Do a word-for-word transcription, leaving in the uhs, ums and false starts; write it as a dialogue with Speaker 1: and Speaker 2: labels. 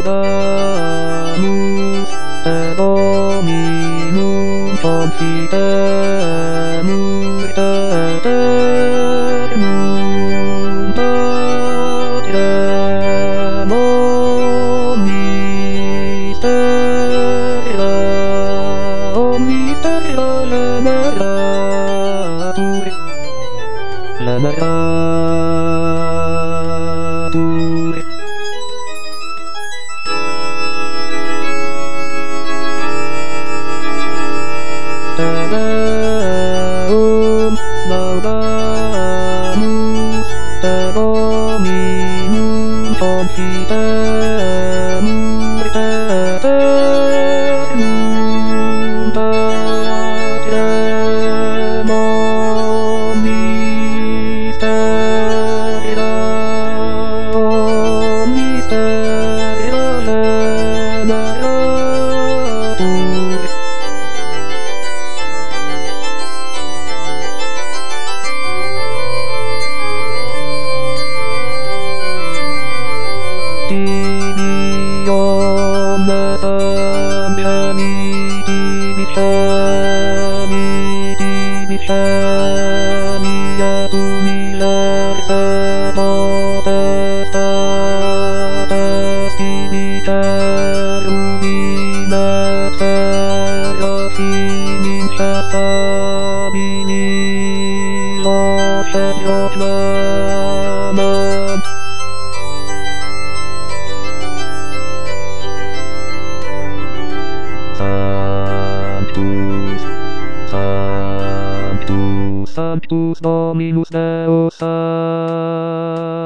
Speaker 1: laudamus te Dominum confitemur eternum patrem omnis terra omnis terra lemeratur lemeratur te Deum laudamus te Dominum confitemur eternum patrem omnis terra omnis terra lemeratur tibi omnes ambiemi tibi cemi tibi cemi et humiles et potestates tibi cherubim et seraphim in stabili locet proclamam Sanctus, Sanctus, Sanctus Dominus Deus